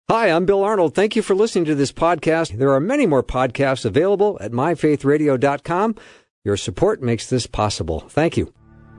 Hi, I'm Bill Arnold. Thank you for listening to this podcast. There are many more podcasts available at myfaithradio.com. Your support makes this possible. Thank you.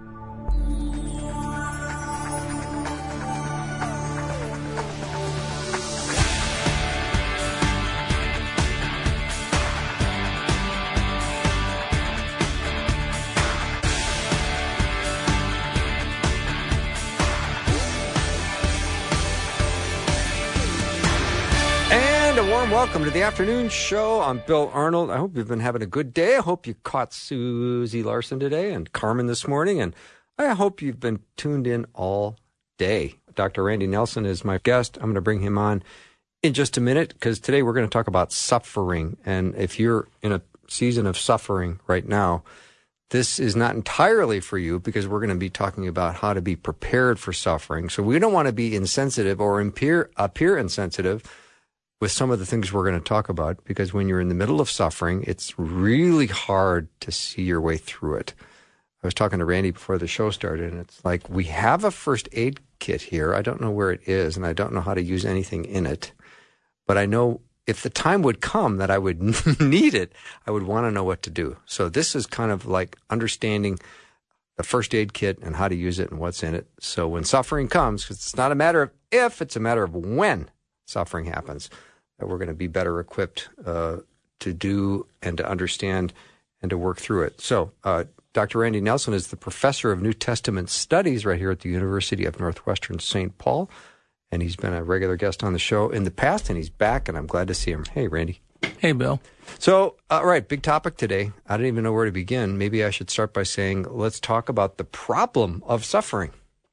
Welcome to the afternoon show. I'm Bill Arnold. I hope you've been having a good day. I hope you caught Susie Larson today and Carmen this morning, and I hope you've been tuned in all day. Dr. Randy Nelson is my guest. I'm going to bring him on in just a minute because today we're going to talk about suffering. And if you're in a season of suffering right now, this is not entirely for you because we're going to be talking about how to be prepared for suffering. So we don't want to be insensitive or appear insensitive with some of the things we're going to talk about, because when you're in the middle of suffering, it's really hard to see your way through it. I was talking to Randy before the show started, and it's like, we have a first aid kit here. I don't know where it is, and I don't know how to use anything in it. But I know if the time would come that I would need it, I would want to know what to do. So this is kind of like understanding the first aid kit and how to use it and what's in it. So when suffering comes, because it's not a matter of if, it's a matter of when suffering happens, that we're going to be better equipped to do and to understand and to work through it. So Dr. Randy Nelson is the professor of New Testament studies right here at the University of Northwestern St. Paul, and he's been a regular guest on the show in the past, and he's back, and I'm glad to see him. Hey, Randy. Hey, Bill. So, all right, big topic today. I don't even know where to begin. Maybe I should start by saying, let's talk about the problem of suffering.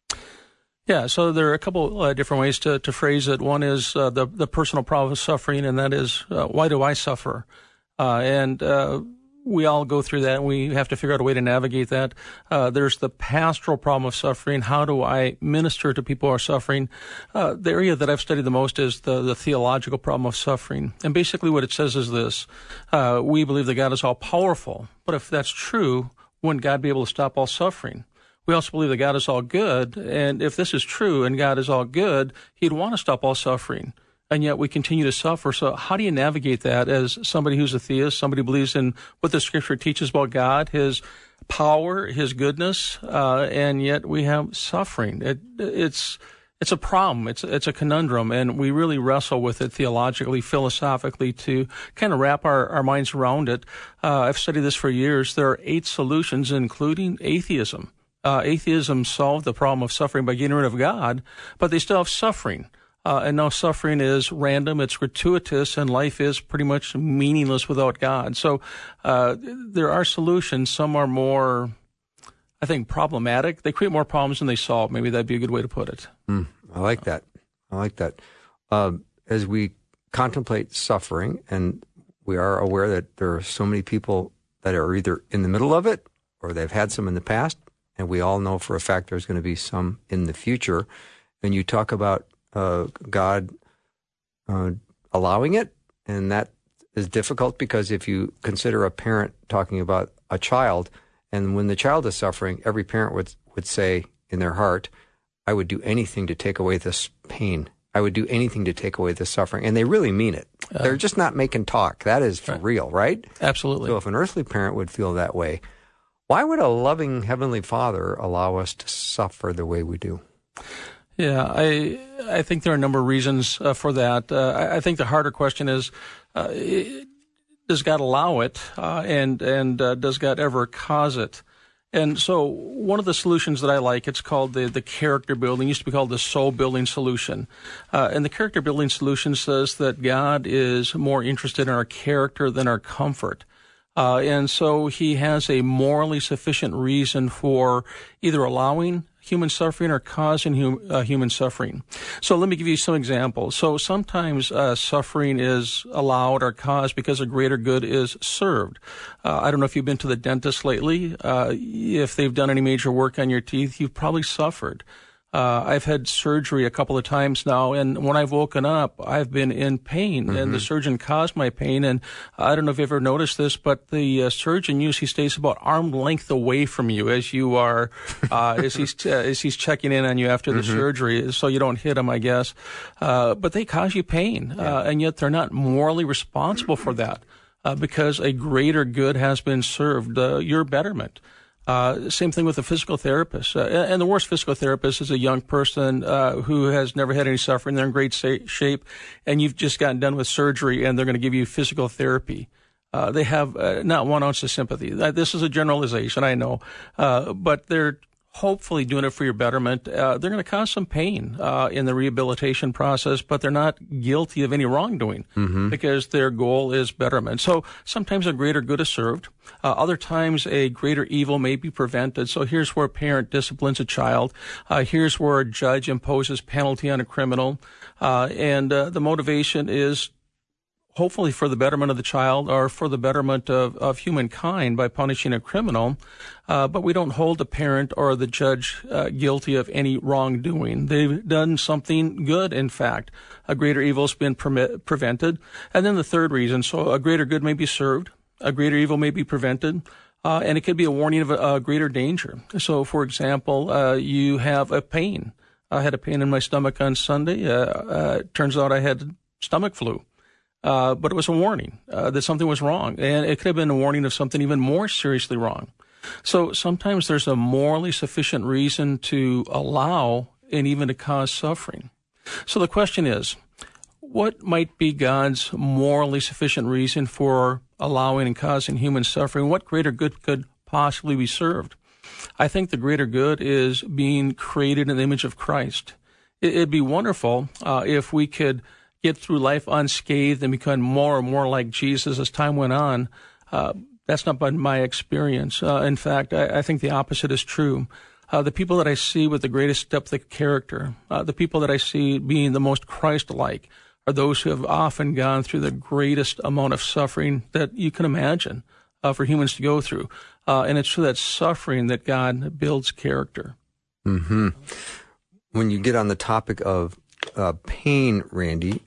Yeah, so there are a couple different ways to phrase it. One is the personal problem of suffering, and that is, why do I suffer? And we all go through that, and we have to figure out a way to navigate that. There's the pastoral problem of suffering. How do I minister to people who are suffering? The area that I've studied the most is the theological problem of suffering. And basically what it says is this. We believe that God is all-powerful, but if that's true, wouldn't God be able to stop all suffering? We also believe that God is all good, and if this is true and God is all good, he'd want to stop all suffering, and yet we continue to suffer. So how do you navigate that as somebody who's a theist, somebody who believes in what the Scripture teaches about God, his power, his goodness, and yet we have suffering? It's a problem. It's a conundrum, and we really wrestle with it theologically, philosophically, to kind of wrap our minds around it. I've studied this for years. There are 8 solutions, including atheism. Atheism solved the problem of suffering by getting rid of God, but they still have suffering. And now suffering is random, it's gratuitous, and life is pretty much meaningless without God. So there are solutions. Some are more, I think, problematic. They create more problems than they solve. Maybe that'd be a good way to put it. I like that. As we contemplate suffering, and we are aware that there are so many people that are either in the middle of it or they've had some in the past, and we all know for a fact there's going to be some in the future. And you talk about God allowing it, and that is difficult because if you consider a parent talking about a child, and when the child is suffering, every parent would say in their heart, I would do anything to take away this pain. I would do anything to take away this suffering. And they really mean it. They're just not making talk. That is for real, right? Absolutely. So if an earthly parent would feel that way, why would a loving Heavenly Father allow us to suffer the way we do? Yeah, I think there are a number of reasons for that. I think the harder question is, does God allow it, and does God ever cause it? And so one of the solutions that I like, it's called the character building. It used to be called the soul building solution. And the character building solution says that God is more interested in our character than our comfort. And so he has a morally sufficient reason for either allowing human suffering or causing human suffering. So let me give you some examples. So sometimes suffering is allowed or caused because a greater good is served. I don't know if you've been to the dentist lately. If they've done any major work on your teeth, you've probably suffered. I've had surgery a couple of times now, and when I've woken up, I've been in pain, and the surgeon caused my pain. And I don't know if you've ever noticed this, but the surgeon usually stays about arm length away from you as you are, as he's checking in on you after the surgery, so you don't hit him, I guess. But they cause you pain, and yet they're not morally responsible for that, because a greater good has been served, your betterment. Same thing with a physical therapist. And the worst physical therapist is a young person who has never had any suffering. They're in great shape, and you've just gotten done with surgery, and they're going to give you physical therapy. They have not 1 ounce of sympathy. This is a generalization, I know, but they're hopefully doing it for your betterment. They're going to cause some pain in the rehabilitation process, but they're not guilty of any wrongdoing because their goal is betterment. So sometimes a greater good is served. Other times a greater evil may be prevented. So here's where a parent disciplines a child. Here's where a judge imposes penalty on a criminal. And the motivation is hopefully for the betterment of the child or for the betterment of humankind by punishing a criminal. But we don't hold the parent or the judge guilty of any wrongdoing. They've done something good, in fact. A greater evil has been prevented. And then the third reason, so a greater good may be served, a greater evil may be prevented, and it could be a warning of a greater danger. So, for example, you have a pain. I had a pain in my stomach on Sunday. Turns out I had stomach flu. But it was a warning that something was wrong, and it could have been a warning of something even more seriously wrong. So sometimes there's a morally sufficient reason to allow and even to cause suffering. So the question is, what might be God's morally sufficient reason for allowing and causing human suffering? What greater good could possibly be served? I think the greater good is being created in the image of Christ. It'd be wonderful if we could get through life unscathed and become more and more like Jesus as time went on. That's not been my experience. In fact, I think the opposite is true. The people that I see with the greatest depth of character, the people that I see being the most Christ-like, are those who have often gone through the greatest amount of suffering that you can imagine for humans to go through. And it's through that suffering that God builds character. Mm-hmm. When you get on the topic of pain, Randy,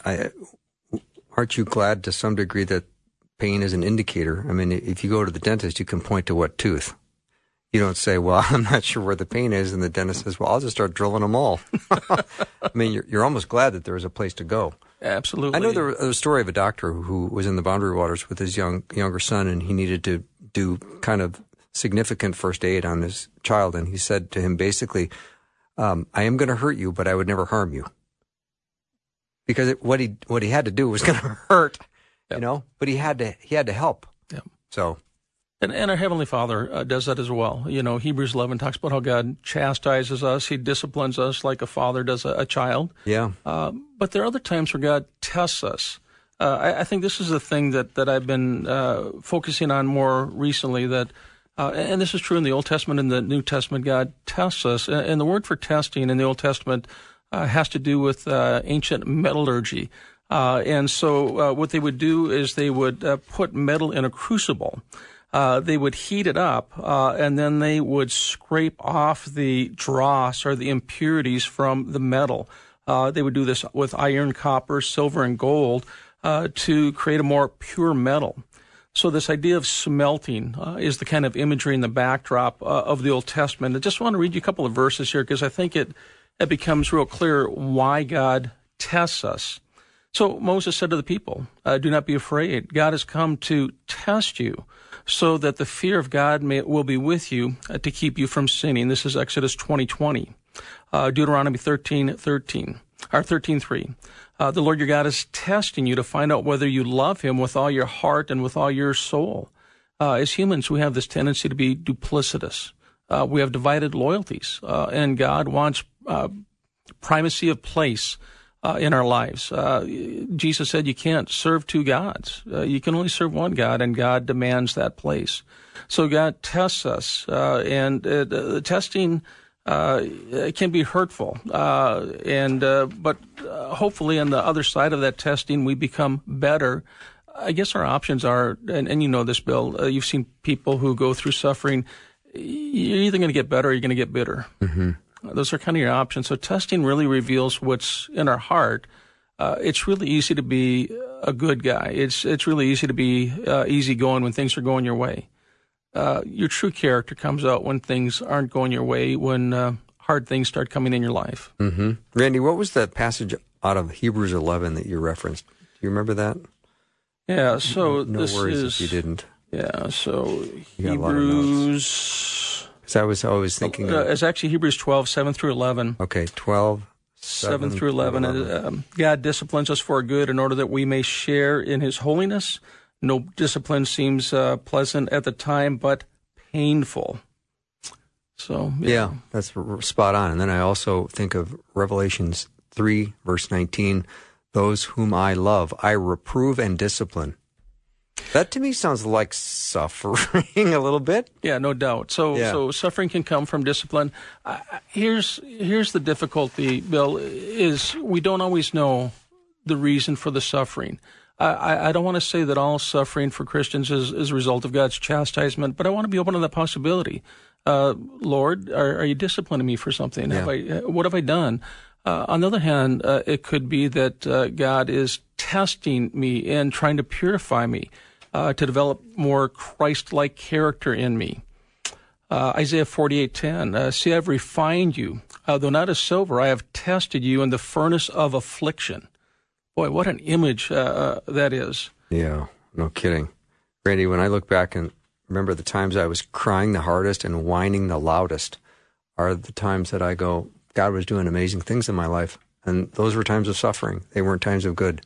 aren't you glad to some degree that pain is an indicator? I mean, if you go to the dentist, you can point to what tooth. You don't say, well, I'm not sure where the pain is, and the dentist says, well, I'll just start drilling them all. I mean, you're almost glad that there is a place to go. Absolutely. I know there was a story of a doctor who was in the Boundary Waters with his younger son, and he needed to do kind of significant first aid on his child, and he said to him basically, I am going to hurt you, but I would never harm you. Because what he had to do was going to hurt, but he had to help. Yep. So. And our Heavenly Father does that as well. Hebrews 11 talks about how God chastises us. He disciplines us like a father does a child. Yeah. But there are other times where God tests us. I think this is the thing that I've been focusing on more recently, that and this is true in the Old Testament and the New Testament. God tests us. And the word for testing in the Old Testament has to do with ancient metallurgy. And so what they would do is they would put metal in a crucible. They would heat it up, and then they would scrape off the dross or the impurities from the metal. They would do this with iron, copper, silver, and gold to create a more pure metal. So this idea of smelting is the kind of imagery in the backdrop of the Old Testament. I just want to read you a couple of verses here because I think it becomes real clear why God tests us. So Moses said to the people, do not be afraid. God has come to test you, so that the fear of God will be with you to keep you from sinning. This is Exodus 20:20. Deuteronomy 13:3. The Lord your God is testing you to find out whether you love him with all your heart and with all your soul. As humans, we have this tendency to be duplicitous. We have divided loyalties, and God wants primacy of place in our lives. Jesus said you can't serve two gods. You can only serve one God, and God demands that place. So God tests us, and the testing can be hurtful. But hopefully on the other side of that testing, we become better. I guess our options are, and you know this, Bill, you've seen people who go through suffering. You're either going to get better or you're going to get bitter. Mm-hmm. Those are kind of your options. So testing really reveals what's in our heart. It's really easy to be a good guy. It's really easy to be easygoing when things are going your way. Your true character comes out when things aren't going your way, when hard things start coming in your life. Mm-hmm. Randy, what was the passage out of Hebrews 11 that you referenced? Do you remember that? Yeah, so no this worries is... if you didn't. Yeah, so Hebrews... Because I was always thinking... it's actually Hebrews 12, 7 through 11. Okay, 12, 7 through 11. God disciplines us for our good in order that we may share in his holiness. No discipline seems pleasant at the time, but painful. So yeah, that's spot on. And then I also think of Revelations 3, verse 19, those whom I love, I reprove and discipline. That to me sounds like suffering a little bit. Yeah, no doubt. So suffering can come from discipline. Here's the difficulty, Bill, is we don't always know the reason for the suffering. I don't want to say that all suffering for Christians is a result of God's chastisement, but I want to be open to that possibility. Lord, are you disciplining me for something? Yeah. What have I done? On the other hand, it could be that God is testing me and trying to purify me, to develop more Christ-like character in me. Isaiah 48:10, see, I've refined you. Though not as silver, I have tested you in the furnace of affliction. Boy, what an image that is. Yeah, no kidding. Randy, when I look back and remember the times I was crying the hardest and whining the loudest are the times that I go, God was doing amazing things in my life. And those were times of suffering. They weren't times of good.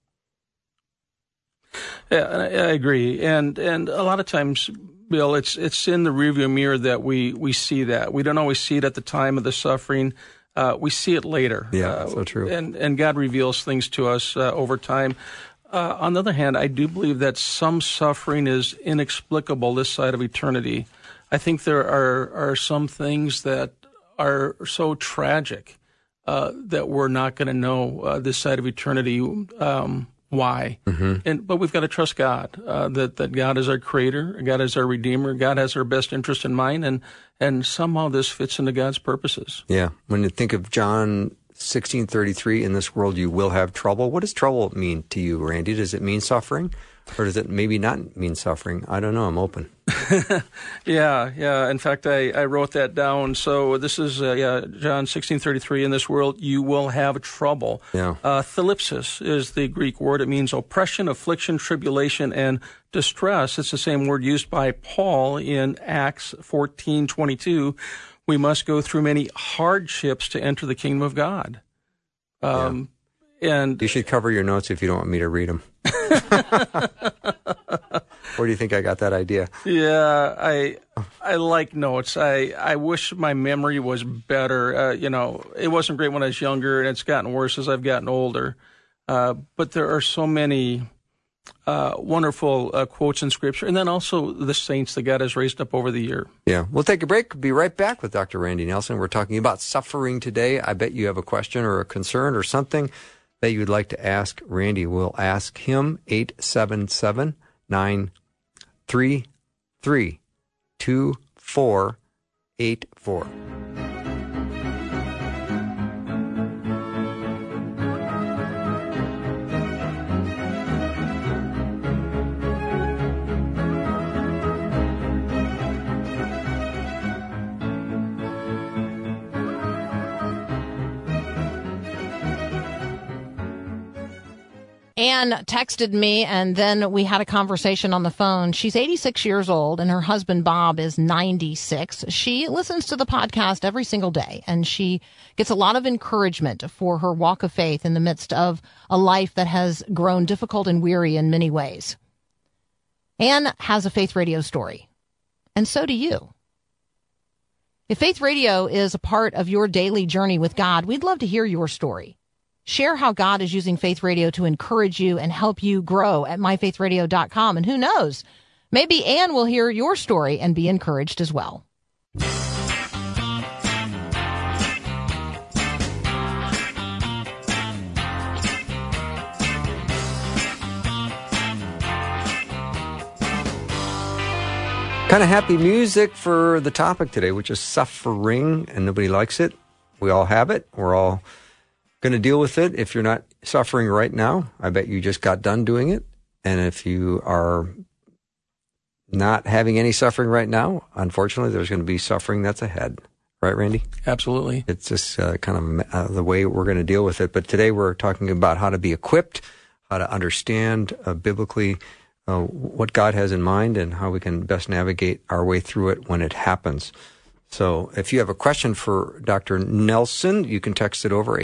Yeah, I agree. And a lot of times, Bill, it's in the rearview mirror that we see that. We don't always see it at the time of the suffering. We see it later. Yeah, so true. And God reveals things to us over time. On the other hand, I do believe that some suffering is inexplicable this side of eternity. I think there are some things that are so tragic that we're not going to know this side of eternity why. Mm-hmm. But we've got to trust God, that God is our creator, God is our redeemer, God has our best interest in mind, and somehow this fits into God's purposes. Yeah. When you think of John 16:33, in this world you will have trouble. What does trouble mean to you, Randy? Does it mean suffering? Or does it maybe not mean suffering? I don't know. I'm open. Yeah. In fact, I wrote that down. So this is John 16:33. In this world, you will have trouble. Yeah. Thlipsis is the Greek word. It means oppression, affliction, tribulation, and distress. It's the same word used by Paul in Acts 14:22. We must go through many hardships to enter the kingdom of God. And you should cover your notes if you don't want me to read them. Where do you think I got that idea? Yeah, I like notes. I wish my memory was better. It wasn't great when I was younger, and it's gotten worse as I've gotten older. But there are so many wonderful quotes in Scripture, and then also the saints that God has raised up over the year. Yeah, we'll take a break. We'll be right back with Dr. Randy Nelson. We're talking about suffering today. I bet you have a question or a concern or something that you would like to ask Randy. We'll ask him 877-933-2484. Anne texted me, and then we had a conversation on the phone. She's 86 years old, and her husband, Bob, is 96. She listens to the podcast every single day, and she gets a lot of encouragement for her walk of faith in the midst of a life that has grown difficult and weary in many ways. Anne has a Faith Radio story, and so do you. If Faith Radio is a part of your daily journey with God, we'd love to hear your story. Share how God is using Faith Radio to encourage you and help you grow at myfaithradio.com. And who knows, maybe Anne will hear your story and be encouraged as well. Kind of happy music for the topic today, which is suffering, and nobody likes it. We all have it. We're all going to deal with it. If you're not suffering right now, I bet you just got done doing it. And if you are not having any suffering right now, unfortunately, there's going to be suffering that's ahead. Right, Randy? Absolutely. It's just kind of the way we're going to deal with it. But today we're talking about how to be equipped, how to understand biblically what God has in mind and how we can best navigate our way through it when it happens. So if you have a question for Dr. Nelson, you can text it over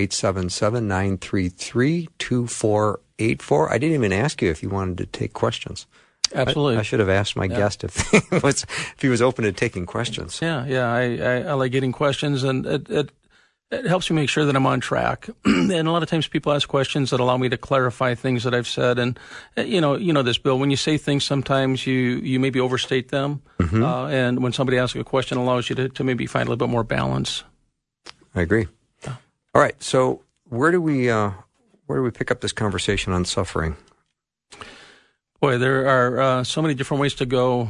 877-933-2484. I didn't even ask you if you wanted to take questions. Absolutely. I should have asked my guest if he was open to taking questions. Yeah. I like getting questions, and it helps me make sure that I'm on track. And a lot of times people ask questions that allow me to clarify things that I've said. And you know this, Bill. When you say things, sometimes you maybe overstate them. Mm-hmm. And when somebody asks a question, it allows you to maybe find a little bit more balance. I agree. Yeah. All right. So where do we pick up this conversation on suffering? Boy, there are so many different ways to go.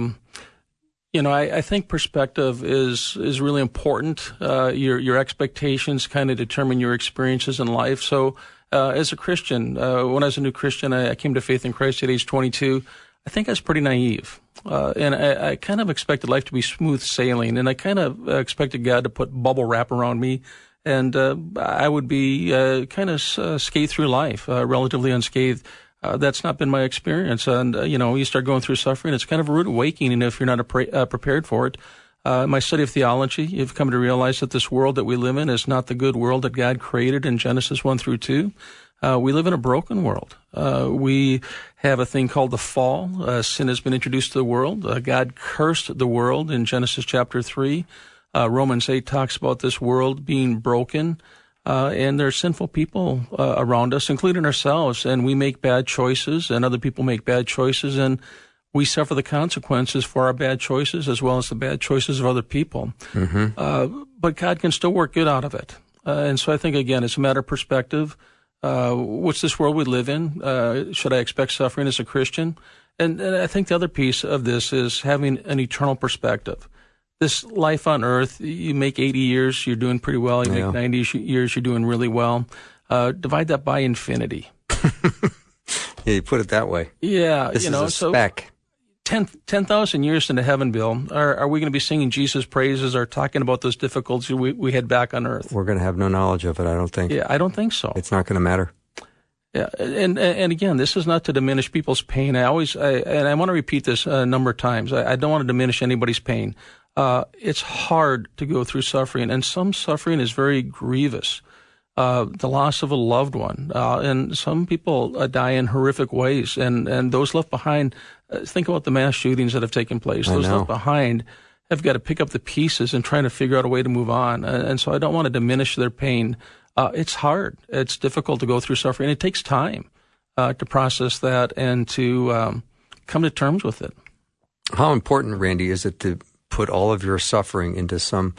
I think perspective is really important. Your expectations kind of determine your experiences in life. So, as a Christian, when I was a new Christian, I came to faith in Christ at age 22. I think I was pretty naive. And I kind of expected life to be smooth sailing, and I kind of expected God to put bubble wrap around me, and I would be kind of skate through life, relatively unscathed. That's not been my experience. And, you start going through suffering. It's kind of a rude awakening if you're not prepared for it. My study of theology, you've come to realize that this world that we live in is not the good world that God created in Genesis 1-2. We live in a broken world. We have a thing called the fall. Sin has been introduced to the world. God cursed the world in Genesis chapter 3. Romans 8 talks about this world being broken. And there are sinful people around us, including ourselves, and we make bad choices, and other people make bad choices, and we suffer the consequences for our bad choices as well as the bad choices of other people. Mm-hmm. But God can still work good out of it. And so I think, again, it's a matter of perspective. What's this world we live in? Should I expect suffering as a Christian? And I think the other piece of this is having an eternal perspective. This life on earth, you make 80 years, you're doing pretty well. You make 90 years, you're doing really well. Divide that by infinity. Yeah, you put it that way. Yeah, this is a speck. 10,000 years into heaven, Bill, are we going to be singing Jesus' praises or talking about those difficulties we had back on earth? We're going to have no knowledge of it, I don't think. Yeah, I don't think so. It's not going to matter. Yeah, and again, this is not to diminish people's pain. I want to repeat this a number of times. I don't want to diminish anybody's pain. It's hard to go through suffering, and some suffering is very grievous. The loss of a loved one, and some people die in horrific ways, and those left behind, think about the mass shootings that have taken place. Those left behind have got to pick up the pieces and try to figure out a way to move on. And so I don't want to diminish their pain. It's hard. It's difficult to go through suffering. It takes time to process that and to come to terms with it. How important, Randy, is it to put all of your suffering into some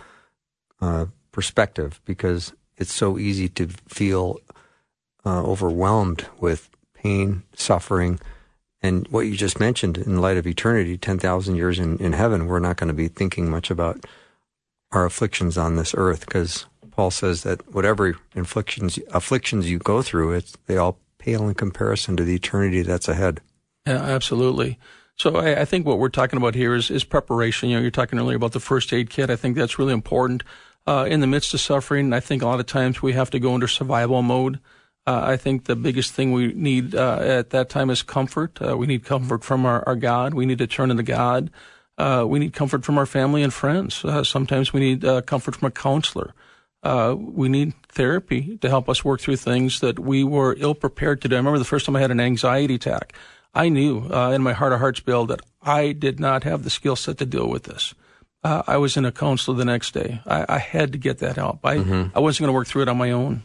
perspective, because it's so easy to feel overwhelmed with pain, suffering, and what you just mentioned in light of eternity, 10,000 years in heaven, we're not going to be thinking much about our afflictions on this earth, because Paul says that whatever afflictions you go through, they all pale in comparison to the eternity that's ahead. Yeah, absolutely. So I think what we're talking about here is preparation. You're talking earlier about the first aid kit. I think that's really important. In the midst of suffering, I think a lot of times we have to go into survival mode. I think the biggest thing we need at that time is comfort. We need comfort from our God. We need to turn into God. We need comfort from our family and friends. Sometimes we need comfort from a counselor. We need therapy to help us work through things that we were ill-prepared to do. I remember the first time I had an anxiety attack. I knew in my heart of hearts, Bill, that I did not have the skill set to deal with this. I was in a counselor the next day. I had to get that help. I wasn't going to work through it on my own.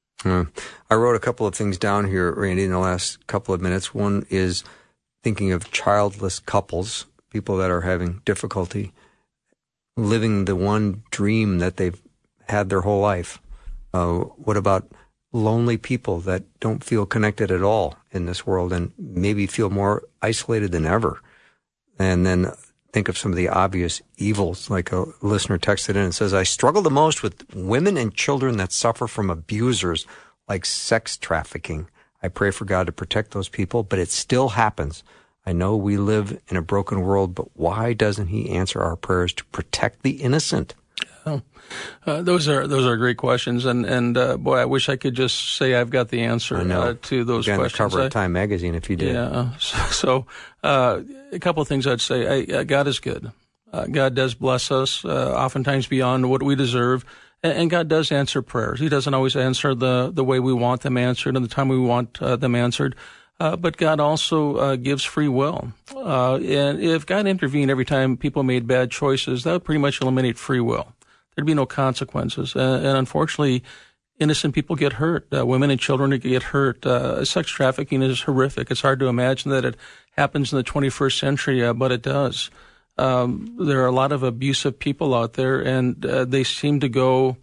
I wrote a couple of things down here, Randy, in the last couple of minutes. One is thinking of childless couples, people that are having difficulty living the one dream that they've had their whole life. What about lonely people that don't feel connected at all in this world and maybe feel more isolated than ever? And then think of some of the obvious evils. Like a listener texted in and says, I struggle the most with women and children that suffer from abusers like sex trafficking. I pray for God to protect those people, but it still happens. I know we live in a broken world, but why doesn't he answer our prayers to protect the innocent? Those are great questions, and boy, I wish I could just say I've got the answer to those questions. The cover of Time magazine, if you did. Yeah. So a couple of things I'd say. God is good. God does bless us, oftentimes beyond what we deserve, and God does answer prayers. He doesn't always answer the way we want them answered and the time we want them answered. But God also gives free will. And if God intervened every time people made bad choices, that would pretty much eliminate free will. There'd be no consequences. And unfortunately, innocent people get hurt. Women and children get hurt. Sex trafficking is horrific. It's hard to imagine that it happens in the 21st century, but it does. There are a lot of abusive people out there, and they seem to go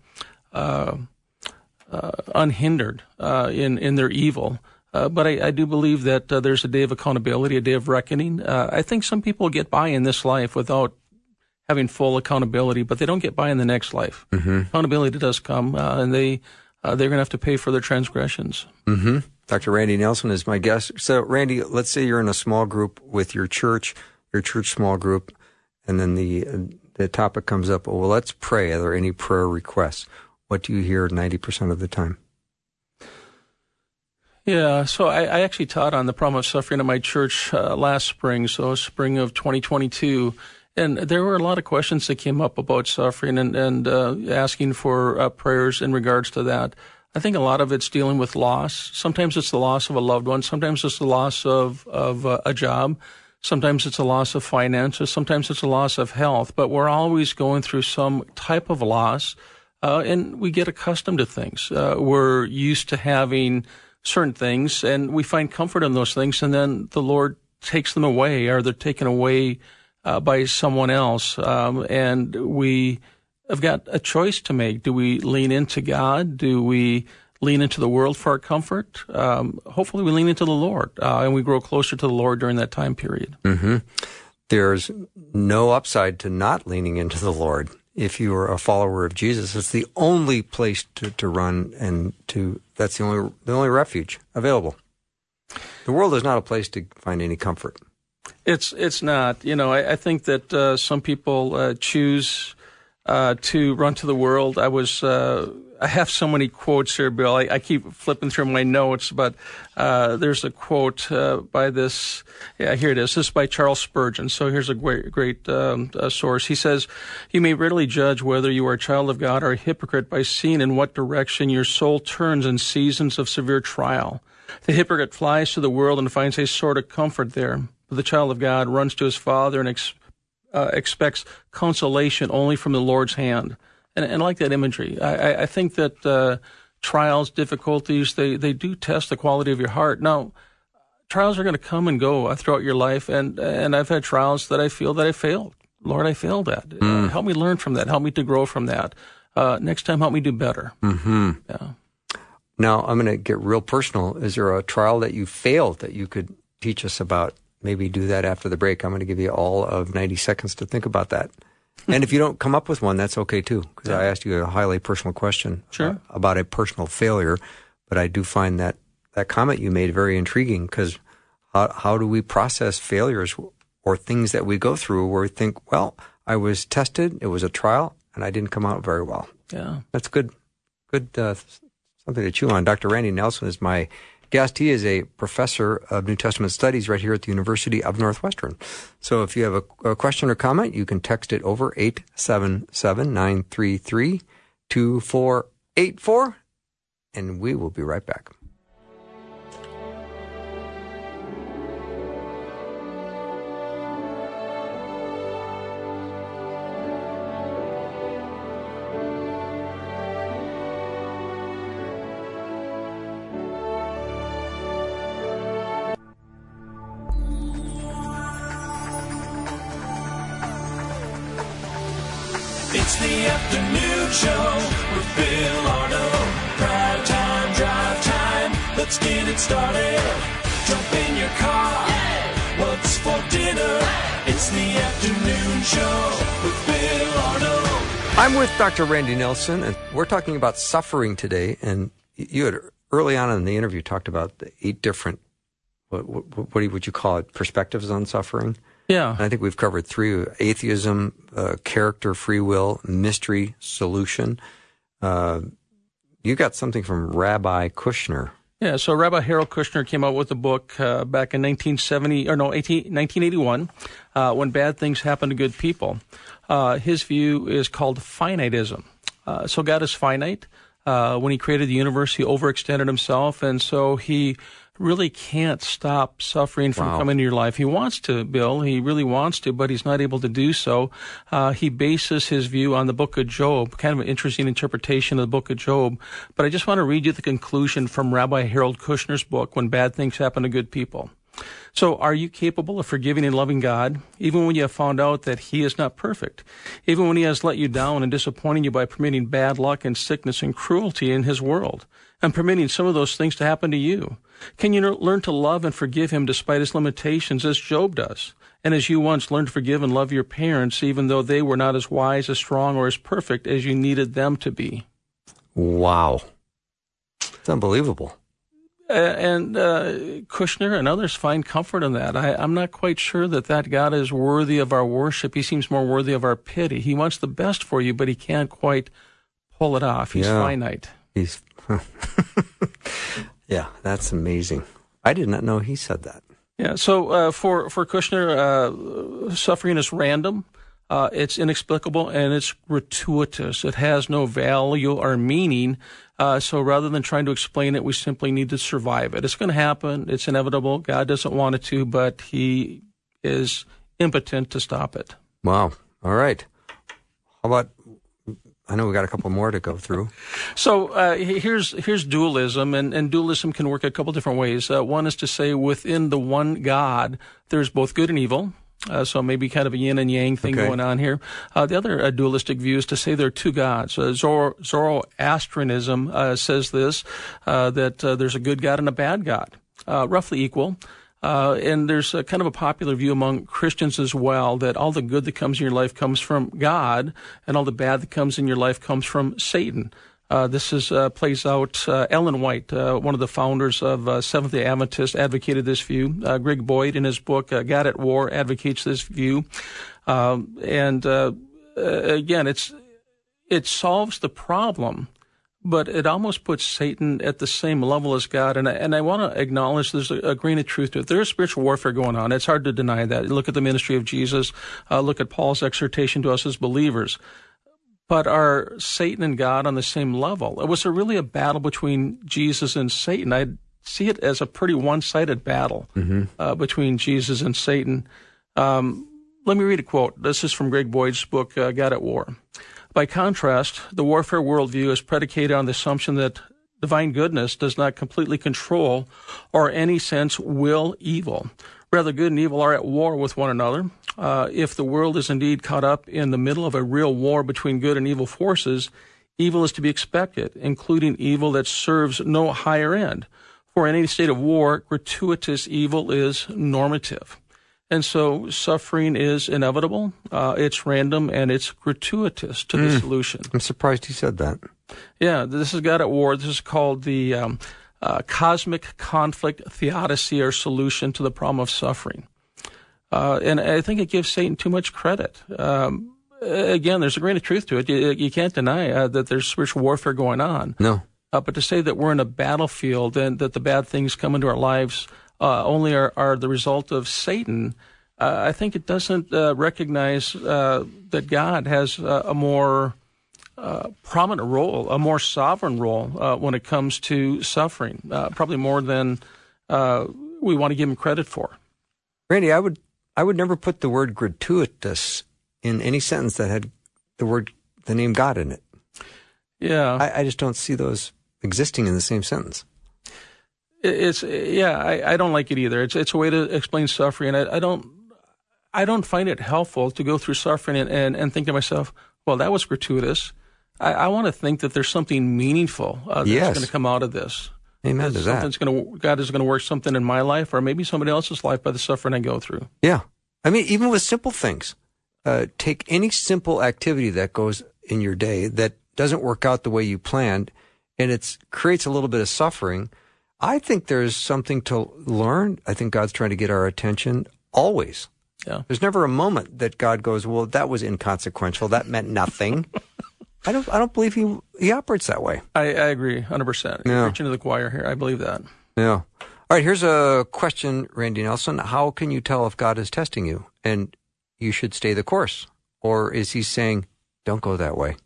unhindered in their evil. But I do believe that there's a day of accountability, a day of reckoning. I think some people get by in this life without having full accountability, but they don't get by in the next life. Mm-hmm. Accountability does come, and they're going to have to pay for their transgressions. Mm-hmm. Dr. Randy Nelson is my guest. So, Randy, let's say you're in a small group with your church small group, and then the topic comes up, well, let's pray. Are there any prayer requests? What do you hear 90% of the time? Yeah, so I actually taught on the problem of suffering at my church last spring, so spring of 2022. And there were a lot of questions that came up about suffering and asking for prayers in regards to that. I think a lot of it's dealing with loss. Sometimes it's the loss of a loved one. Sometimes it's the loss of a job. Sometimes it's a loss of finances. Sometimes it's a loss of health. But we're always going through some type of loss, and we get accustomed to things. We're used to having certain things, and we find comfort in those things, and then the Lord takes them away, or they're taken away by someone else, and we have got a choice to make. Do we lean into God? Do we lean into the world for our comfort? Hopefully we lean into the Lord, and we grow closer to the Lord during that time period. Mm-hmm. There's no upside to not leaning into the Lord. If you are a follower of Jesus, it's the only place to run, and that's the only refuge available. The world is not a place to find any comfort. It's not. I think that some people choose to run to the world. I have so many quotes here, Bill. I keep flipping through my notes, but there's a quote by this. Yeah, here it is. This is by Charles Spurgeon. So here's a great source. He says, "You may readily judge whether you are a child of God or a hypocrite by seeing in what direction your soul turns in seasons of severe trial. The hypocrite flies to the world and finds a sort of comfort there. But the child of God runs to his Father and expects consolation only from the Lord's hand." And I like that imagery. I think that trials, difficulties, they do test the quality of your heart. Now, trials are going to come and go throughout your life, and I've had trials that I feel that I failed. Lord, I failed at. Help me learn from that. Help me to grow from that. Next time, help me do better. Mm-hmm. Yeah. Now, I'm going to get real personal. Is there a trial that you failed that you could teach us about? Maybe do that after the break. I'm going to give you all of 90 seconds to think about that. And if you don't come up with one, that's okay too, because I asked you a highly personal question about a personal failure. But I do find that comment you made very intriguing, because how do we process failures or things that we go through where we think, well, I was tested, it was a trial, and I didn't come out very well. Yeah, that's good something to chew on. Dr. Randy Nelson is my guest. He is a professor of New Testament studies right here at the University of Northwestern. So if you have a question or comment, you can text it over 877-933-2484, and we will be right back. It's the afternoon show with Bill Arnold. Drive time, drive time. Let's get it started. Jump in your car. Yeah. What's for dinner? It's the afternoon show with Bill Arnold. I'm with Dr. Randy Nelson, and we're talking about suffering today. And you had early on in the interview talked about the 8 different, what would you call it, perspectives on suffering? Yeah. And I think we've covered 3: atheism, character, free will, mystery, solution. You got something from Rabbi Kushner. Yeah, so Rabbi Harold Kushner came out with a book back in 1981, When Bad Things Happen to Good People. His view is called finitism. So God is finite. When he created the universe, he overextended himself, and so he really can't stop suffering from coming into your life. He wants to, Bill. He really wants to, but he's not able to do so. He bases his view on the book of Job, kind of an interesting interpretation of the book of Job. But I just want to read you the conclusion from Rabbi Harold Kushner's book, When Bad Things Happen to Good People. So, are you capable of forgiving and loving God, even when you have found out that He is not perfect? Even when He has let you down and disappointed you by permitting bad luck and sickness and cruelty in His world, and permitting some of those things to happen to you? Can you learn to love and forgive Him despite His limitations, as Job does? And as you once learned to forgive and love your parents, even though they were not as wise, as strong, or as perfect as you needed them to be? Wow. It's unbelievable. And Kushner and others find comfort in that. I'm not quite sure that God is worthy of our worship. He seems more worthy of our pity. He wants the best for you, but he can't quite pull it off. He's finite. Yeah, that's amazing. I did not know he said that. Yeah, so for Kushner, suffering is random. It's inexplicable, and it's gratuitous. It has no value or meaning. So rather than trying to explain it, we simply need to survive it. It's going to happen. It's inevitable. God doesn't want it to, but He is impotent to stop it. Wow. All right. How about, I know we got a couple more to go through. So here's dualism, and dualism can work a couple different ways. One is to say within the one God, there's both good and evil. So maybe kind of a yin and yang thing going on here. The other dualistic view is to say there are two gods. Zoroastrianism says this, that there's a good God and a bad God, roughly equal. And there's a kind of a popular view among Christians as well, that all the good that comes in your life comes from God, and all the bad that comes in your life comes from Satan. This plays out. Ellen White, one of the founders of Seventh-day Adventist, advocated this view. Greg Boyd, in his book God at War, advocates this view. Again, it solves the problem, but it almost puts Satan at the same level as God. And I want to acknowledge there's a grain of truth to it. There is spiritual warfare going on. It's hard to deny that. Look at the ministry of Jesus. Look at Paul's exhortation to us as believers. But are Satan and God on the same level? Was there really a battle between Jesus and Satan? I see it as a pretty one-sided battle between Jesus and Satan. Let me read a quote. This is from Greg Boyd's book, God at War. By contrast, the warfare worldview is predicated on the assumption that divine goodness does not completely control or in any sense will evil. Rather, good and evil are at war with one another. If the world is indeed caught up in the middle of a real war between good and evil forces, evil is to be expected, including evil that serves no higher end. For in any state of war, gratuitous evil is normative. And so suffering is inevitable, it's random, and it's gratuitous to the solution. I'm surprised he said that. Yeah, this is God at War. This is called the cosmic conflict theodicy, or solution to the problem of suffering. And I think it gives Satan too much credit. Again, there's a grain of truth to it. You can't deny that there's spiritual warfare going on. No. But to say that we're in a battlefield and that the bad things come into our lives only are the result of Satan, I think it doesn't recognize that God has a more prominent role, a more sovereign role when it comes to suffering, probably more than we want to give him credit for. Randy, I would never put the word gratuitous in any sentence that had the name God in it. Yeah. I just don't see those existing in the same sentence. I don't like it either. It's a way to explain suffering. I don't find it helpful to go through suffering and think to myself, well, that was gratuitous. I want to think that there's something meaningful that's going to come out of this. Amen to that. God is going to work something in my life or maybe somebody else's life by the suffering I go through. Yeah. I mean, even with simple things, take any simple activity that goes in your day that doesn't work out the way you planned, and it creates a little bit of suffering. I think there's something to learn. I think God's trying to get our attention always. Yeah. There's never a moment that God goes, well, that was inconsequential. That meant nothing. I don't believe he operates that way. I agree 100%. You're preaching to the choir here. I believe that. Yeah. All right, here's a question, Randy Nelson. How can you tell if God is testing you and you should stay the course? Or is he saying, don't go that way?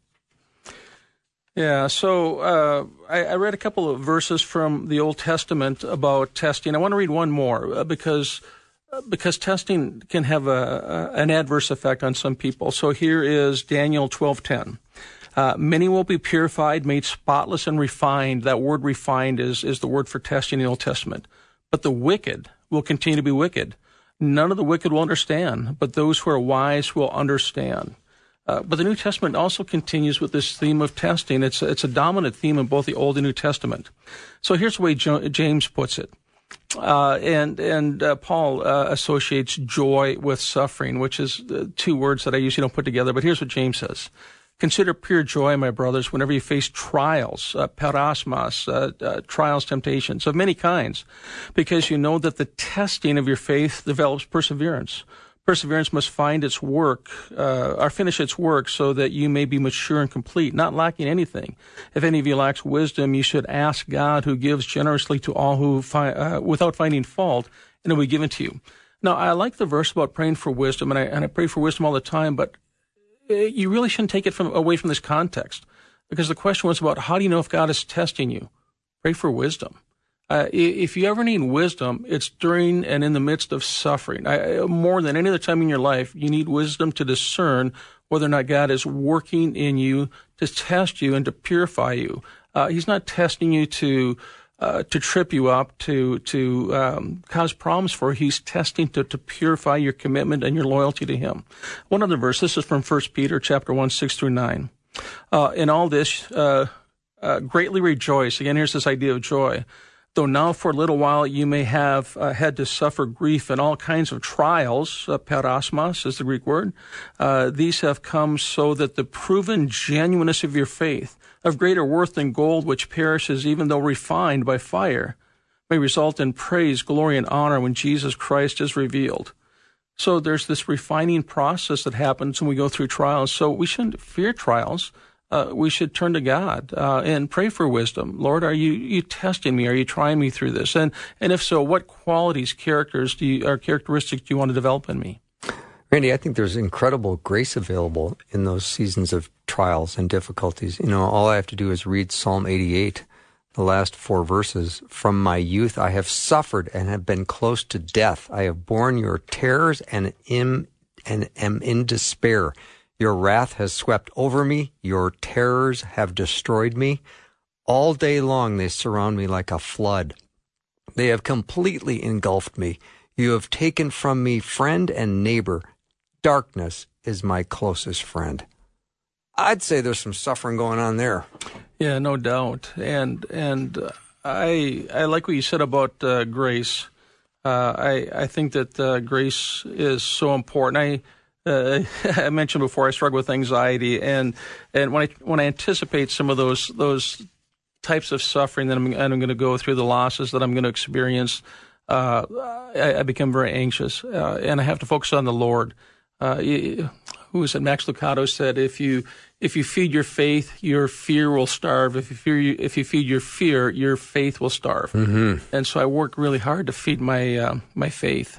Yeah, so I read a couple of verses from the Old Testament about testing. I want to read one more because testing can have an adverse effect on some people. So here is Daniel 12:10. Many will be purified, made spotless, and refined. That word refined is the word for testing in the Old Testament. But the wicked will continue to be wicked. None of the wicked will understand, but those who are wise will understand. But the New Testament also continues with this theme of testing. It's a dominant theme in both the Old and New Testament. So here's the way James puts it. And Paul associates joy with suffering, which is two words that I usually don't put together. But here's what James says. Consider pure joy, my brothers, whenever you face trials, parasmas, trials, temptations of many kinds, because you know that the testing of your faith develops perseverance. Perseverance must find its work, or finish its work, so that you may be mature and complete, not lacking anything. If any of you lacks wisdom, you should ask God, who gives generously to all who without finding fault, and it will be given to you. Now, I like the verse about praying for wisdom, and I pray for wisdom all the time, but you really shouldn't take it away from this context, because the question was about how do you know if God is testing you? Pray for wisdom. If you ever need wisdom, it's during and in the midst of suffering. More than any other time in your life, you need wisdom to discern whether or not God is working in you to test you and to purify you. He's not testing you to trip you up, to cause problems for you. He's testing to purify your commitment and your loyalty to Him. One other verse. This is from 1 Peter chapter 1, 6-9. In all this, greatly rejoice. Again, here's this idea of joy. Though now for a little while you may have had to suffer grief and all kinds of trials, parasmas is the Greek word, these have come so that the proven genuineness of your faith, of greater worth than gold which perishes even though refined by fire, may result in praise, glory, and honor when Jesus Christ is revealed. So there's this refining process that happens when we go through trials. So we shouldn't fear trials. We should turn to God and pray for wisdom. Lord, are you testing me? Are you trying me through this? And if so, what qualities, characteristics do you want to develop in me? Randy, I think there's incredible grace available in those seasons of trials and difficulties. You know, all I have to do is read Psalm 88, the last 4 verses. From my youth I have suffered and have been close to death. I have borne your terrors and am in despair. Your wrath has swept over me. Your terrors have destroyed me. All day long they surround me like a flood. They have completely engulfed me. You have taken from me friend and neighbor. Darkness is my closest friend. I'd say there's some suffering going on there. Yeah, no doubt. And I like what you said about grace. I think that grace is so important. I mentioned before I struggle with anxiety, and when I anticipate some of those types of suffering that I'm going to go through, the losses that I'm going to experience, I become very anxious, and I have to focus on the Lord. Who is it? Max Lucado said, if you feed your faith, your fear will starve. If you feed your fear, your faith will starve. Mm-hmm. And so I work really hard to feed my faith.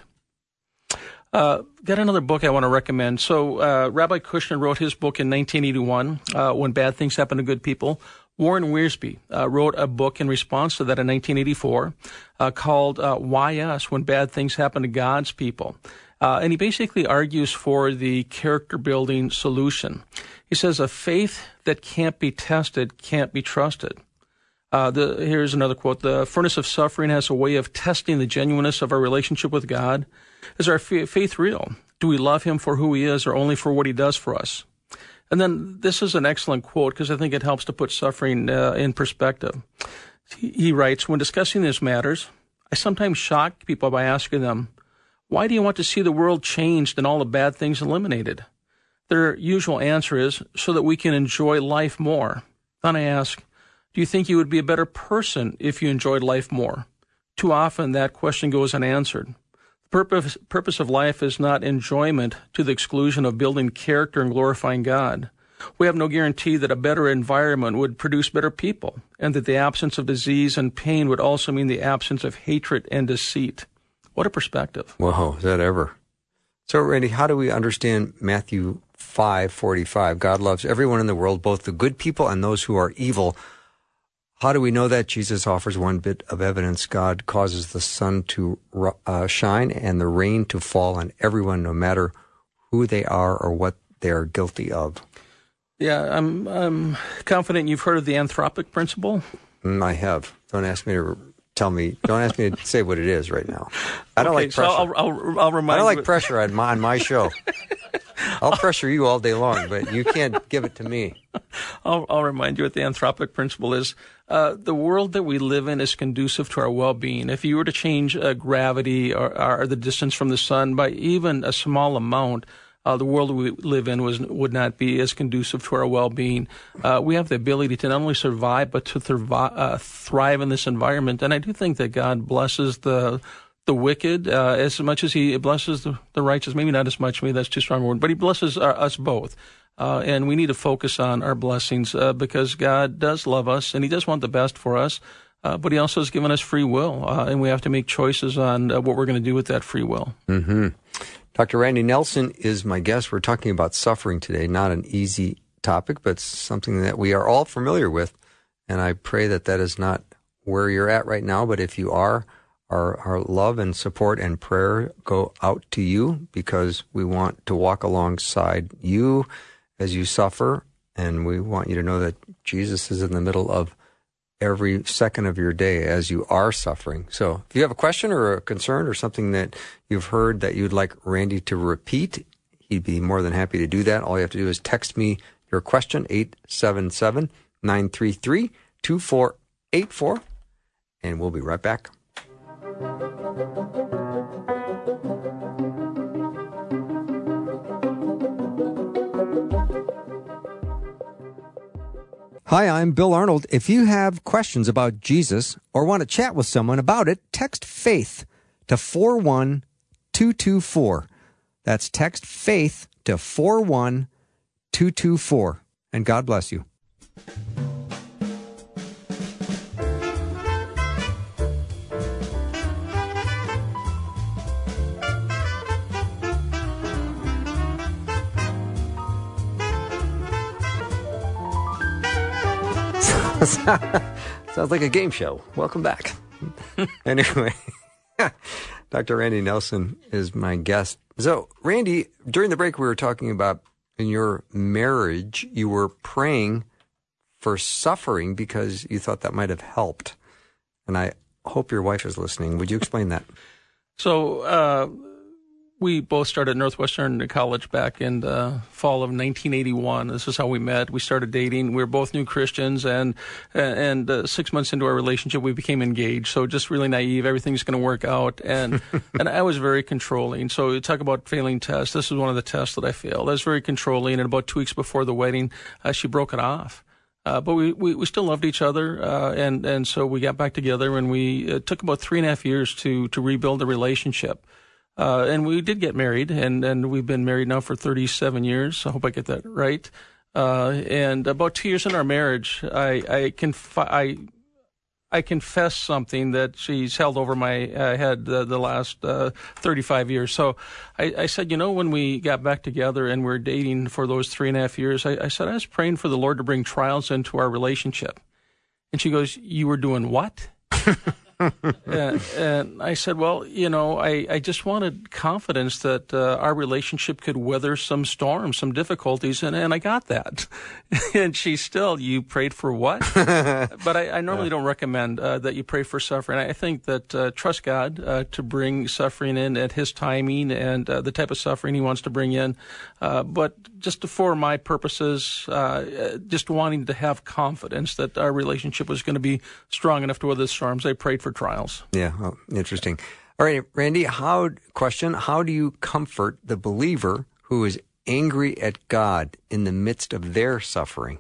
Got another book I want to recommend. So Rabbi Kushner wrote his book in 1981, When Bad Things Happen to Good People. Warren Wiersbe wrote a book in response to that in 1984 called Why Us? When Bad Things Happen to God's People. And he basically argues for the character-building solution. He says a faith that can't be tested can't be trusted. Here's another quote. The furnace of suffering has a way of testing the genuineness of our relationship with God. Is our faith real? Do we love Him for who He is or only for what He does for us? And then this is an excellent quote because I think it helps to put suffering in perspective. He writes, when discussing these matters, I sometimes shock people by asking them, why do you want to see the world changed and all the bad things eliminated? Their usual answer is, so that we can enjoy life more. Then I ask, do you think you would be a better person if you enjoyed life more? Too often that question goes unanswered. The purpose of life is not enjoyment to the exclusion of building character and glorifying God. We have no guarantee that a better environment would produce better people, and that the absence of disease and pain would also mean the absence of hatred and deceit. What a perspective. Whoa, is that ever? So, Randy, how do we understand Matthew 5:45? God loves everyone in the world, both the good people and those who are evil. How do we know that? Jesus offers one bit of evidence. God causes the sun to shine and the rain to fall on everyone, no matter who they are or what they are guilty of. Yeah, I'm confident you've heard of the anthropic principle. I have. Don't ask me to say what it is right now. I don't like pressure. So I'll remind you. I don't like pressure on my show. I'll pressure you all day long, but you can't give it to me. I'll remind you what the anthropic principle is. The world that we live in is conducive to our well-being. If you were to change gravity or the distance from the sun by even a small amount, the world we live in would not be as conducive to our well-being. We have the ability to not only survive, but to thrive in this environment. And I do think that God blesses the wicked as much as he blesses the righteous. Maybe not as much, maybe that's too strong a word, but he blesses us both. And we need to focus on our blessings because God does love us and he does want the best for us. But he also has given us free will, and we have to make choices on what we're going to do with that free will. Mm-hmm. Dr. Randy Nelson is my guest. We're talking about suffering today, not an easy topic, but something that we are all familiar with. And I pray that that is not where you're at right now, but if you are, our love and support and prayer go out to you because we want to walk alongside you as you suffer, and we want you to know that Jesus is in the middle of every second of your day as you are suffering. So if you have a question or a concern or something that you've heard that you'd like Randy to repeat, he'd be more than happy to do that. All you have to do is text me your question, 877-933-2484, and we'll be right back. Hi, I'm Bill Arnold. If you have questions about Jesus or want to chat with someone about it, text FAITH to 41224. That's text FAITH to 41224. And God bless you. Sounds like a game show. Welcome back. Anyway, Dr. Randy Nelson is my guest. So, Randy, during the break we were talking about in your marriage, you were praying for suffering because you thought that might have helped. And I hope your wife is listening. Would you explain that? So, we both started Northwestern College back in the fall of 1981. This is how we met. We started dating. We were both new Christians, and 6 months into our relationship, we became engaged. So just really naive. Everything's going to work out. And and I was very controlling. So you talk about failing tests. This is one of the tests that I failed. I was very controlling, and about 2 weeks before the wedding, she broke it off. But we still loved each other, and so we got back together, and we took about 3.5 years to rebuild the relationship. And we did get married, and we've been married now for 37 years. I hope I get that right. And about 2 years into our marriage, I confess something that she's held over my head the last 35 years. So I said, when we got back together and we were dating for those 3.5 years, I said, I was praying for the Lord to bring trials into our relationship. And she goes, you were doing what? And I said, well, I just wanted confidence that our relationship could weather some storms, some difficulties, and I got that. And she still, you prayed for what? But I normally don't recommend that you pray for suffering. I think that trust God to bring suffering in at His timing and the type of suffering He wants to bring in. But just for my purposes, just wanting to have confidence that our relationship was going to be strong enough to weather the storms, I prayed for trials. Yeah, well, interesting. All right, Randy, how do you comfort the believer who is angry at God in the midst of their suffering?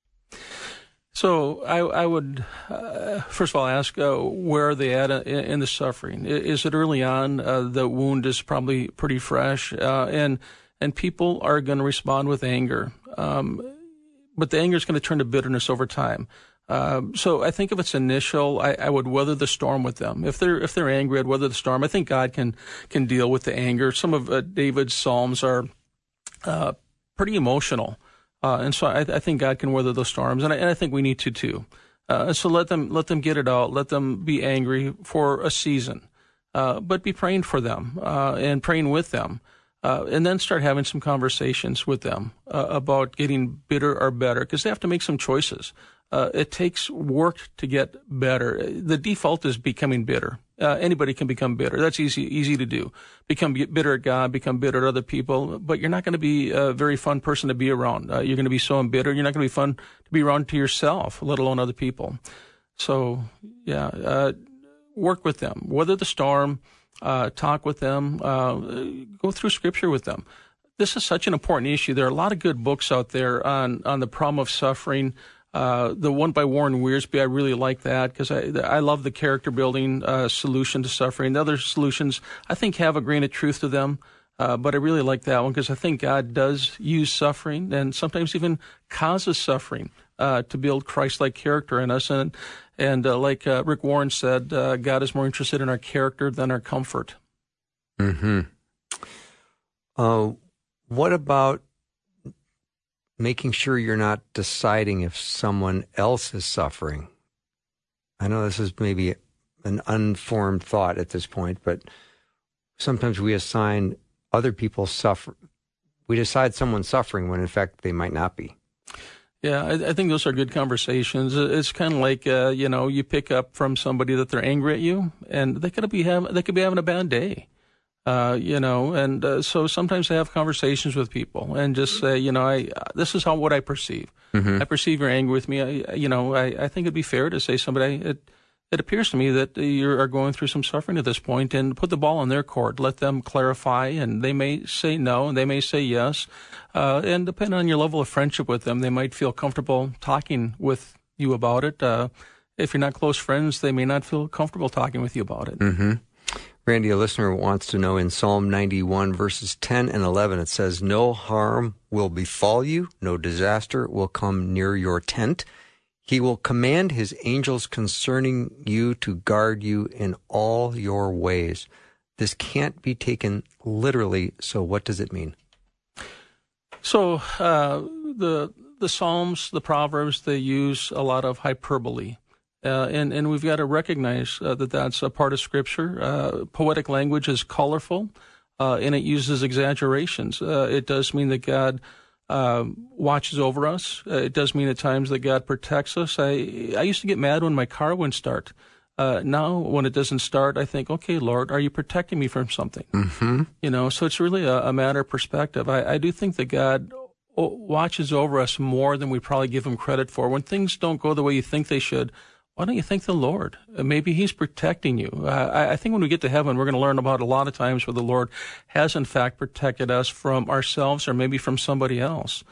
So I would, first of all, ask where are they at in the suffering? Is it early on? The wound is probably pretty fresh, and people are going to respond with anger. But the anger is going to turn to bitterness over time. So I think if it's initial, I would weather the storm with them. If they're angry, I'd weather the storm. I think God can deal with the anger. Some of David's Psalms are pretty emotional. And so I think God can weather those storms, and I think we need to too. So let them get it out. Let them be angry for a season, but be praying for them and praying with them, and then start having some conversations with them about getting bitter or better, because they have to make some choices. It takes work to get better. The default is becoming bitter. Anybody can become bitter. That's easy to do. Become bitter at God, become bitter at other people, but you're not going to be a very fun person to be around. You're going to be so embittered. You're not going to be fun to be around to yourself, let alone other people. So, work with them. Weather the storm, talk with them, go through Scripture with them. This is such an important issue. There are a lot of good books out there on the problem of suffering. The one by Warren Wiersbe, I really like that because I love the character building solution to suffering. The other solutions, I think, have a grain of truth to them, but I really like that one because I think God does use suffering and sometimes even causes suffering to build Christ-like character in us. And like Rick Warren said, God is more interested in our character than our comfort. Mm-hmm. What about making sure you're not deciding if someone else is suffering? I know this is maybe an unformed thought at this point, but sometimes we assign other people suffer. We decide someone's suffering when in fact they might not be. Yeah, I think those are good conversations. It's kind of like, you pick up from somebody that they're angry at you, and they could be having a bad day. So sometimes I have conversations with people and just say, this is what I perceive. Mm-hmm. I perceive you're angry with me. I think it'd be fair to say somebody, it appears to me that you are going through some suffering at this point, and put the ball on their court. Let them clarify, and they may say no, and they may say yes. And depending on your level of friendship with them, they might feel comfortable talking with you about it. If you're not close friends, they may not feel comfortable talking with you about it. Mm-hmm. Randy, a listener wants to know in Psalm 91, verses 10 and 11, it says, "No harm will befall you, no disaster will come near your tent. He will command his angels concerning you to guard you in all your ways." This can't be taken literally, so what does it mean? So the Psalms, the Proverbs, they use a lot of hyperbole. And we've got to recognize that that's a part of Scripture. Poetic language is colorful, and it uses exaggerations. It does mean that God watches over us. It does mean at times that God protects us. I used to get mad when my car wouldn't start. Now, when it doesn't start, I think, okay, Lord, are you protecting me from something? Mm-hmm. So it's really a matter of perspective. I do think that God watches over us more than we probably give him credit for. When things don't go the way you think they should, why don't you thank the Lord? Maybe he's protecting you. I think when we get to heaven, we're going to learn about a lot of times where the Lord has, in fact, protected us from ourselves or maybe from somebody else.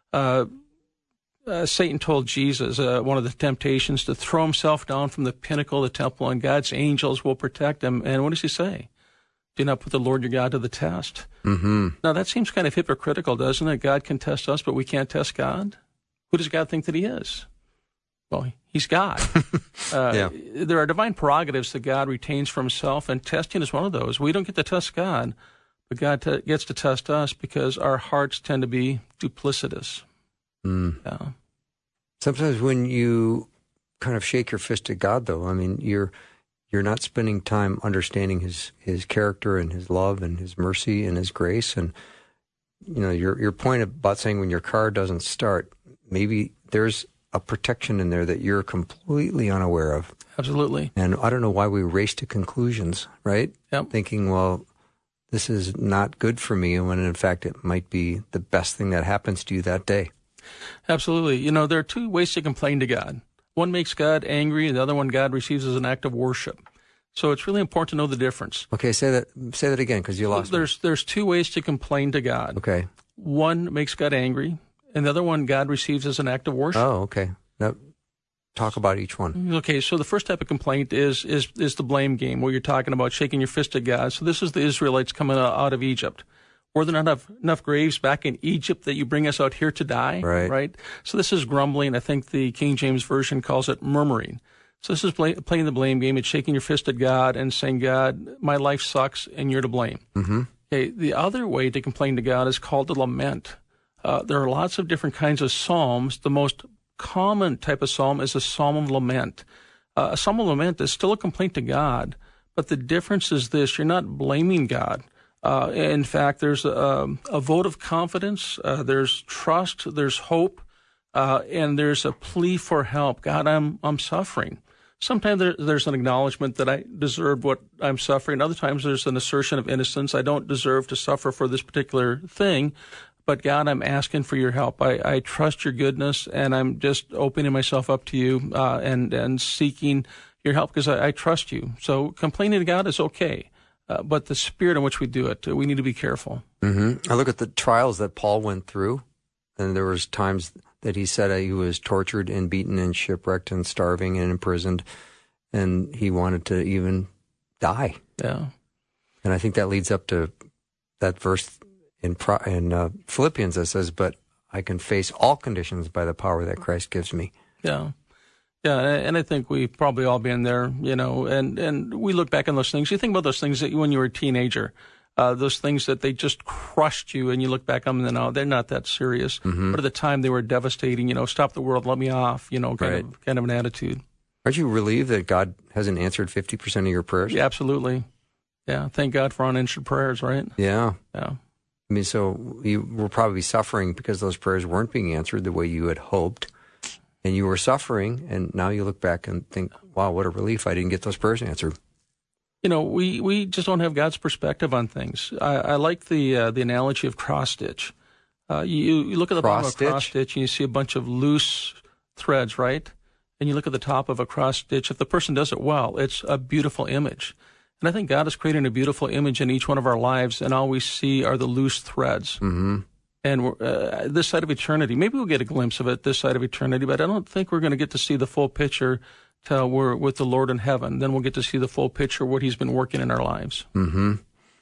Satan told Jesus, one of the temptations, to throw himself down from the pinnacle of the temple, and God's angels will protect him. And what does he say? Do not put the Lord your God to the test. Mm-hmm. Now, that seems kind of hypocritical, doesn't it? God can test us, but we can't test God. Who does God think that he is? Well, he's God. There are divine prerogatives that God retains for himself, and testing is one of those. We don't get to test God, but God gets to test us because our hearts tend to be duplicitous. Mm. Yeah. Sometimes when you kind of shake your fist at God, though, I mean, you're you're not spending time understanding his character and his love and his mercy and his grace. And, your point about saying when your car doesn't start, maybe there's a protection in there that you're completely unaware of. Absolutely. And I don't know why we race to conclusions, right? Yep. Thinking, well, this is not good for me, when in fact it might be the best thing that happens to you that day. Absolutely. There are two ways to complain to God. One makes God angry, and the other one God receives as an act of worship. So it's really important to know the difference. Okay, say that again, because you lost me. There's two ways to complain to God. Okay. One makes God angry, and the other one God receives as an act of worship. Oh, okay. Now, talk about each one. Okay, so the first type of complaint is the blame game, where you're talking about shaking your fist at God. So this is the Israelites coming out of Egypt. Were there not enough graves back in Egypt that you bring us out here to die? Right. So this is grumbling. I think the King James Version calls it murmuring. So this is playing the blame game. It's shaking your fist at God and saying, God, my life sucks and you're to blame. Mm-hmm. Okay, the other way to complain to God is called to lament. There are lots of different kinds of psalms. The most common type of psalm is a psalm of lament. A psalm of lament is still a complaint to God, but the difference is this: you're not blaming God. In fact, there's a vote of confidence, there's trust, there's hope, and there's a plea for help. God, I'm suffering. Sometimes there's an acknowledgement that I deserve what I'm suffering. Other times there's an assertion of innocence. I don't deserve to suffer for this particular thing, but God, I'm asking for your help. I trust your goodness, and I'm just opening myself up to you and seeking your help because I trust you. So complaining to God is okay. But the spirit in which we do it, we need to be careful. Mm-hmm. I look at the trials that Paul went through, and there was times that he said he was tortured and beaten and shipwrecked and starving and imprisoned, and he wanted to even die. Yeah. And I think that leads up to that verse in Philippians that says, but I can face all conditions by the power that Christ gives me. Yeah. Yeah, and I think we've probably all been there, and we look back on those things. You think about those things that when you were a teenager, those things that they just crushed you, and you look back on them now, they're not that serious. Mm-hmm. But at the time, they were devastating, stop the world, let me off, kind of an attitude. Aren't you relieved that God hasn't answered 50% of your prayers? Yeah, absolutely. Yeah, thank God for unanswered prayers, right? Yeah. Yeah. I mean, so you were probably suffering because those prayers weren't being answered the way you had hoped. And you were suffering, and now you look back and think, wow, what a relief I didn't get those prayers answered. We just don't have God's perspective on things. I like the analogy of cross stitch. You look at the bottom of a cross stitch and you see a bunch of loose threads, right? And you look at the top of a cross stitch. If the person does it well, it's a beautiful image. And I think God is creating a beautiful image in each one of our lives, and all we see are the loose threads. Mm-hmm. And this side of eternity, maybe we'll get a glimpse of it this side of eternity, but I don't think we're going to get to see the full picture till we're with the Lord in heaven. Then we'll get to see the full picture of what he's been working in our lives. Mm-hmm.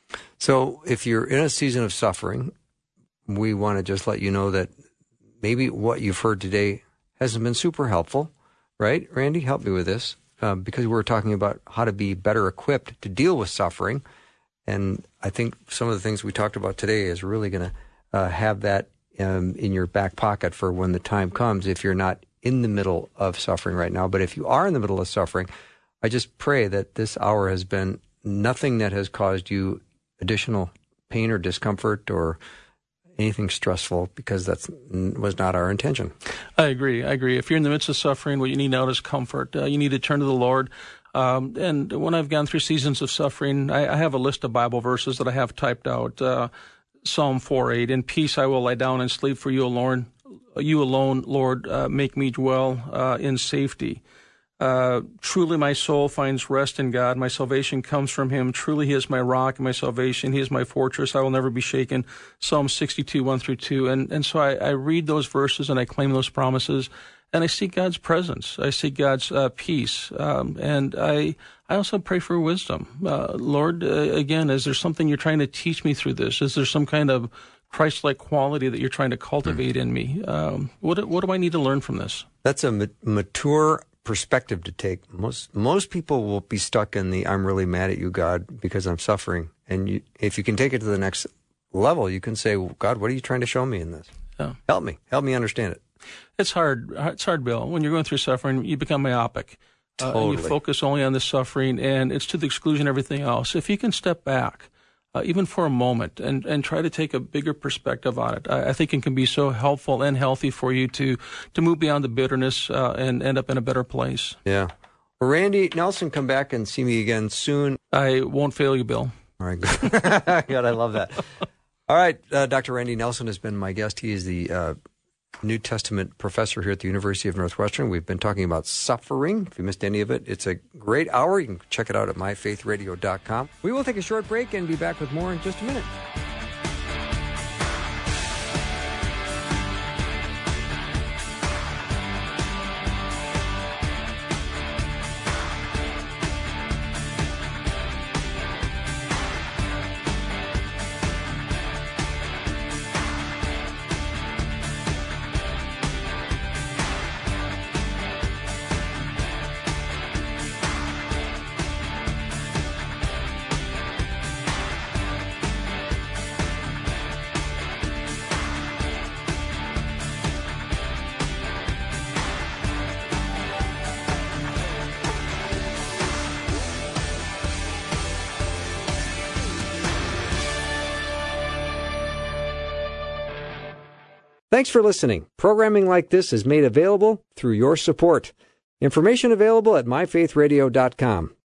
So if you're in a season of suffering, we want to just let you know that maybe what you've heard today hasn't been super helpful, right? Randy, help me with this, because we're talking about how to be better equipped to deal with suffering. And I think some of the things we talked about today is really going to have that in your back pocket for when the time comes, if you're not in the middle of suffering right now. But if you are in the middle of suffering, I just pray that this hour has been nothing that has caused you additional pain or discomfort or anything stressful, because that was not our intention. I agree. If you're in the midst of suffering, what you need now is comfort. You need to turn to the Lord. And when I've gone through seasons of suffering, I have a list of Bible verses that I have typed out. Psalm 4:8, in peace I will lie down and sleep, for you alone, Lord, make me dwell in safety. Truly my soul finds rest in God. My salvation comes from him. Truly he is my rock and my salvation. He is my fortress. I will never be shaken. Psalm 62, 1-2. And so I read those verses and I claim those promises, and I seek God's presence. I seek God's peace. And I also pray for wisdom. Lord, again, is there something you're trying to teach me through this? Is there some kind of Christ-like quality that you're trying to cultivate in me? What do I need to learn from this? That's a mature perspective to take. Most people will be stuck in the I'm really mad at you, God, because I'm suffering. And if you can take it to the next level, you can say, well, God, what are you trying to show me in this? Yeah. Help me understand it. It's hard. It's hard, Bill. When you're going through suffering, you become myopic. Totally. And you focus only on the suffering, and it's to the exclusion of everything else. If you can step back, even for a moment, and try to take a bigger perspective on it, I think it can be so helpful and healthy for you to move beyond the bitterness and end up in a better place. Yeah. Well, Randy Nelson, come back and see me again soon. I won't fail you, Bill. All right. God, I love that. All right. Dr. Randy Nelson has been my guest. He is the New Testament professor here at the University of Northwestern. We've been talking about suffering. If you missed any of it, it's a great hour. You can check it out at myfaithradio.com. We will take a short break and be back with more in just a minute. Thanks for listening. Programming like this is made available through your support. Information available at myfaithradio.com.